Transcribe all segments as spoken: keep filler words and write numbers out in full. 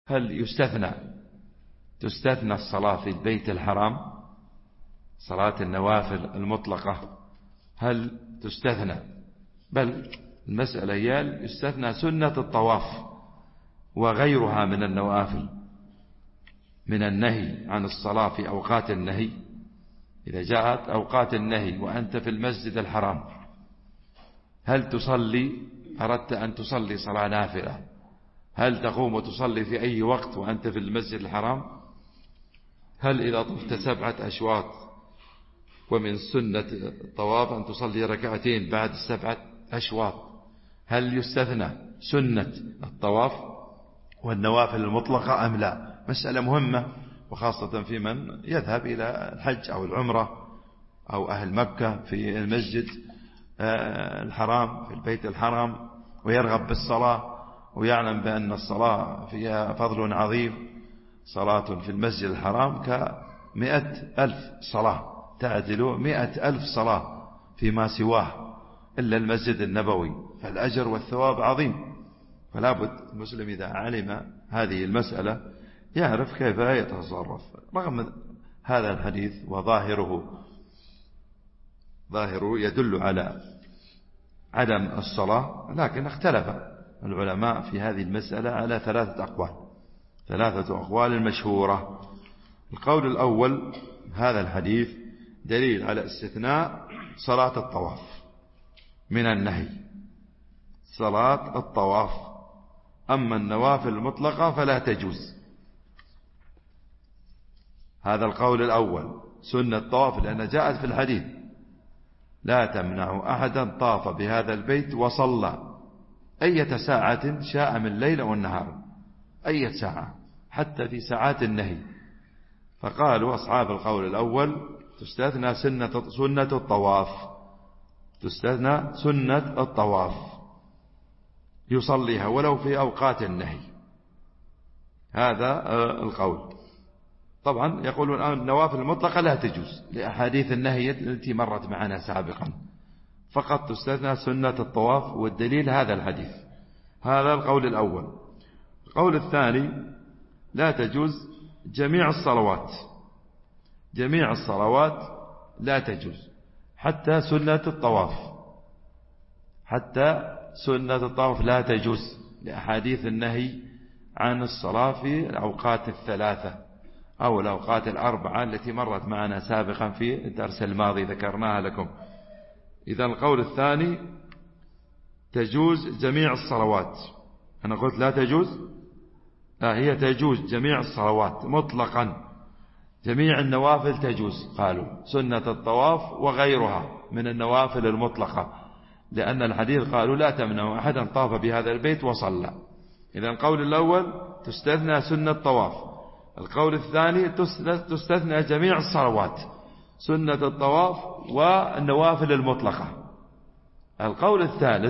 هل يستثنى تستثنى الصلاة في البيت الحرام؟ صلاة النوافل المطلقة هل تستثنى؟ بل المسألة هي يستثنى سنة الطواف وغيرها من النوافل من النهي عن الصلاة في أوقات النهي. إذا جاءت أوقات النهي وأنت في المسجد الحرام هل تصلي؟ أردت أن تصلي صلاة نافلة، هل تقوم وتصلي في أي وقت وأنت في المسجد الحرام؟ هل إذا طفت سبعة أشواط ومن سنة الطواف أن تصلي ركعتين بعد السبعة أشواط هل يستثنى سنة الطواف والنوافل المطلقة أم لا؟ مسألة مهمة، وخاصة في من يذهب إلى الحج أو العمرة أو أهل مكة في المسجد الحرام في البيت الحرام ويرغب بالصلاة ويعلم بأن الصلاة فيها فضل عظيم. صلاة في المسجد الحرام كمئة ألف صلاة، تعدل مئة ألف صلاة فيما سواه إلا المسجد النبوي، فالأجر والثواب عظيم. فلا بد المسلم إذا علم هذه المسألة يعرف كيف يتصرف. رغم هذا الحديث وظاهره ظاهره يدل على عدم الصلاة، لكن اختلف العلماء في هذه المسألة على ثلاثة أقوال ثلاثة أقوال المشهورة. القول الأول هذا الحديث دليل على استثناء صلاة الطواف من النهي، صلاة الطواف، أما النوافل المطلقة فلا تجوز. هذا القول الأول سنة الطواف، لأن جاءت في الحديث لا تمنع أحدا طاف بهذا البيت وصلى أية ساعة شاء من الليل والنهار، أية ساعة حتى في ساعات النهي. فقالوا أصحاب القول الأول تستثنى سنة, سنة الطواف تستثنى سنة الطواف يصليها ولو في أوقات النهي. هذا القول. طبعا يقولون النوافل المطلقة لا تجوز لأحاديث النهي التي مرت معنا سابقا، فقط تستثنى سنة الطواف، والدليل هذا الحديث. هذا القول الأول. القول الثاني لا تجوز جميع الصلوات، جميع الصلوات لا تجوز حتى سنة الطواف، حتى سنة الطواف لا تجوز لأحاديث النهي عن الصلاة في الأوقات الثلاثة أو الأوقات الأربعة التي مرت معنا سابقا في الدرس الماضي ذكرناها لكم. إذا القول الثاني تجوز جميع الصلوات. أنا قلت لا تجوز، لا هي تجوز جميع الصلوات مطلقا، جميع النوافل تجوز. قالوا سنة الطواف وغيرها من النوافل المطلقة، لأن الحديث قالوا لا تمنع أحدا طاف بهذا البيت وصلى. إذا القول الأول تستثنى سنة الطواف. القول الثاني تستثنى جميع الصلوات، سنة الطواف والنوافل المطلقة. القول الثالث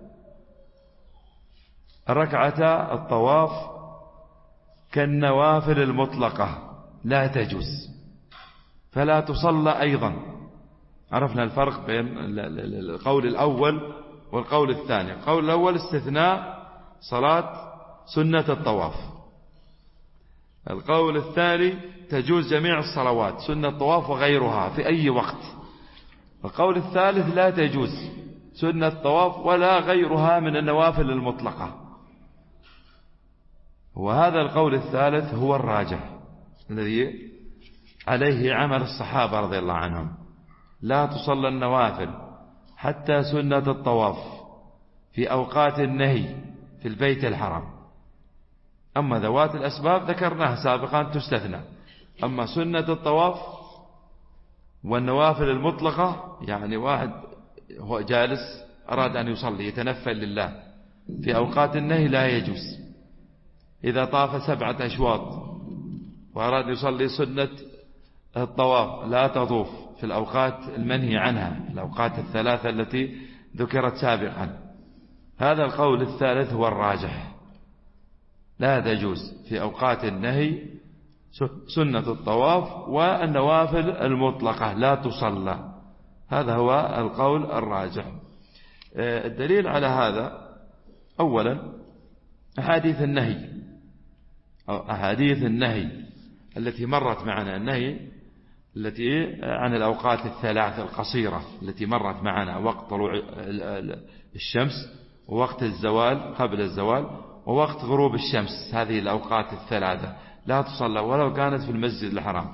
ركعة الطواف كالنوافل المطلقة لا تجوز فلا تصلى أيضا. عرفنا الفرق بين القول الأول والقول الثاني. القول الأول استثناء صلاة سنة الطواف. القول الثاني تجوز جميع الصلوات سنة الطواف وغيرها في أي وقت. القول الثالث لا تجوز سنة الطواف ولا غيرها من النوافل المطلقة. وهذا القول الثالث هو الراجح الذي عليه عمل الصحابة رضي الله عنهم. لا تصلى النوافل حتى سنة الطواف في أوقات النهي في البيت الحرام. أما ذوات الأسباب ذكرناها سابقا تستثنى. أما سنة الطواف والنوافل المطلقة، يعني واحد هو جالس أراد أن يصلي يتنفل لله في أوقات النهي لا يجوز. إذا طاف سبعة أشواط وأراد يصلي سنة الطواف لا تطوف في الأوقات المنهي عنها، الأوقات الثلاثة التي ذكرت سابقا. هذا القول الثالث هو الراجح، لا تجوز في أوقات النهي سنة الطواف والنوافل المطلقة لا تصلى. هذا هو القول الراجح. الدليل على هذا أولا أحاديث النهي أحاديث النهي التي مرت معنا، النهي التي عن الأوقات الثلاث القصيرة التي مرت معنا، وقت طلوع الشمس، ووقت الزوال قبل الزوال، ووقت غروب الشمس. هذه الأوقات الثلاثة لا تصلى ولو كانت في المسجد الحرام،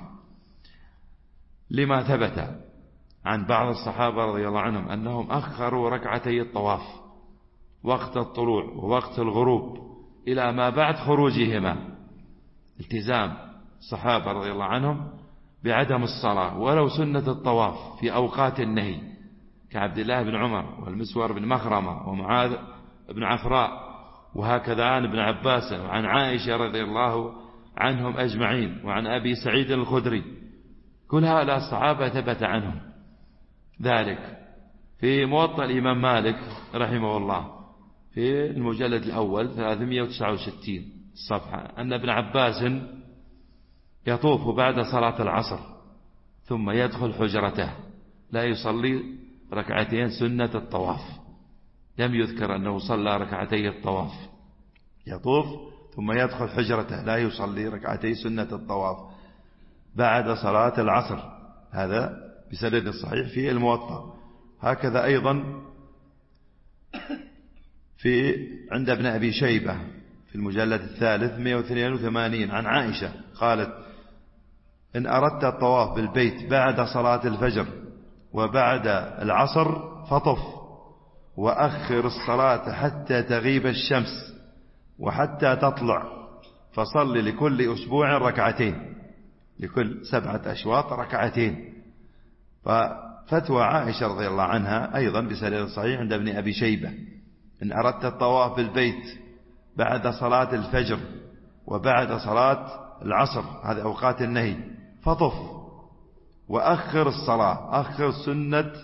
لما ثبت عن بعض الصحابة رضي الله عنهم أنهم أخروا ركعتي الطواف وقت الطلوع ووقت الغروب إلى ما بعد خروجهما. التزام الصحابة رضي الله عنهم بعدم الصلاة ولو سنة الطواف في أوقات النهي، كعبد الله بن عمر والمسور بن مخرمة ومعاذ بن عفراء، وهكذا عن ابن عباس وعن عائشة رضي الله عنهم أجمعين، وعن أبي سعيد الخدري. كل هؤلاء الصحابة ثبت عنهم ذلك. في موطأ الإمام مالك رحمه الله في المجلد الأول ثلاثمائة وتسعة وستين الصفحة أن ابن عباس يطوف بعد صلاة العصر ثم يدخل حجرته لا يصلي ركعتين سنة الطواف. لم يذكر أنه صلى ركعتي الطواف، يطوف ثم يدخل حجرته لا يصلي ركعتي سنة الطواف بعد صلاة العصر. هذا بسند صحيح في الموطأ. هكذا أيضا في عند ابن أبي شيبة في المجلد الثالث مئة واثنين وثمانين عن عائشة قالت: إن أردت الطواف بالبيت بعد صلاة الفجر وبعد العصر فطف، وأخر الصلاة حتى تغيب الشمس وحتى تطلع، فصل لكل أسبوع ركعتين، لكل سبعة أشواط ركعتين. ففتوى عائشة رضي الله عنها أيضا بسند صحيح عند ابن أبي شيبة: إن أردت الطواف بالبيت بعد صلاة الفجر وبعد صلاة العصر، هذه أوقات النهي، فطف وأخر الصلاة، أخر سنة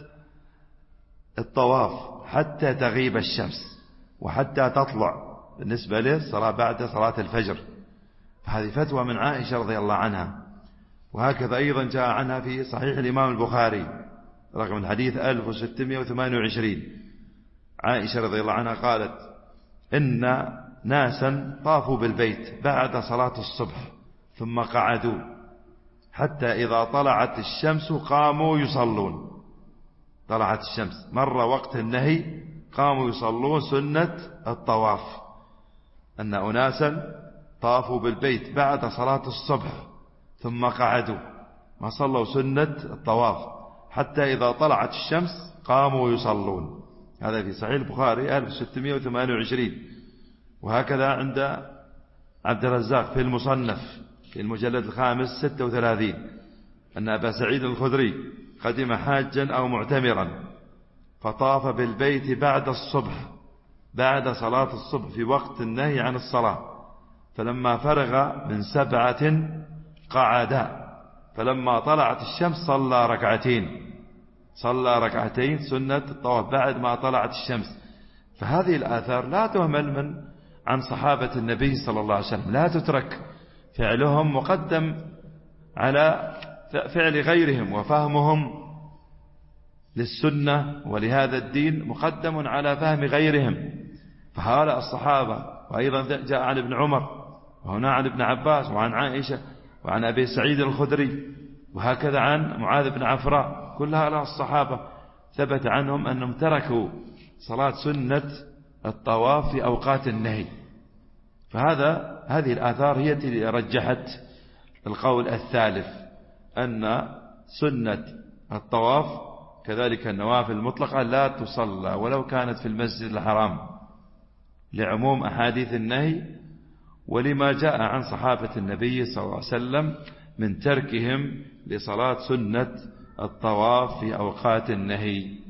الطواف حتى تغيب الشمس وحتى تطلع بالنسبة للصلاة بعد صلاة الفجر. فهذه فتوى من عائشة رضي الله عنها. وهكذا أيضا جاء عنها في صحيح الإمام البخاري رقم الحديث ألف وستمائة وثمانية وعشرين عائشة رضي الله عنها قالت: إن ناسا طافوا بالبيت بعد صلاة الصبح ثم قعدوا حتى إذا طلعت الشمس قاموا يصلون. طلعت الشمس مر وقت النهي، قاموا يصلون سنة الطواف. أن أناسا طافوا بالبيت بعد صلاة الصبح ثم قعدوا ما صلوا سنة الطواف حتى إذا طلعت الشمس قاموا يصلون. هذا في صحيح البخاري ألف وستمائة وثمانية وعشرين. وهكذا عند عبد الرزاق في المصنف في المجلد الخامس ستة وثلاثين أن أبا سعيد الخدري قدم حاجا أو معتمرا فطاف بالبيت بعد الصبح بعد صلاة الصبح في وقت النهي عن الصلاة، فلما فرغ من سبعة قعد، فلما طلعت الشمس صلى ركعتين صلى ركعتين سنة الطواف بعد ما طلعت الشمس. فهذه الآثار لا تهمل من عن صحابة النبي صلى الله عليه وسلم، لا تترك، فعلهم مقدم على فعل غيرهم، وفهمهم للسنة ولهذا الدين مقدم على فهم غيرهم. فهؤلاء الصحابة، وأيضا جاء عن ابن عمر وهنا عن ابن عباس وعن عائشة وعن أبي سعيد الخدري وهكذا عن معاذ بن عفراء، كل هؤلاء الصحابة ثبت عنهم أنهم تركوا صلاة سنة الطواف في أوقات النهي. فهذا هذه الآثار هي التي رجحت القول الثالث أن سنة الطواف كذلك النوافل المطلقة لا تصلى ولو كانت في المسجد الحرام، لعموم أحاديث النهي ولما جاء عن صحابة النبي صلى الله عليه وسلم من تركهم لصلاة سنة الطواف في أوقات النهي.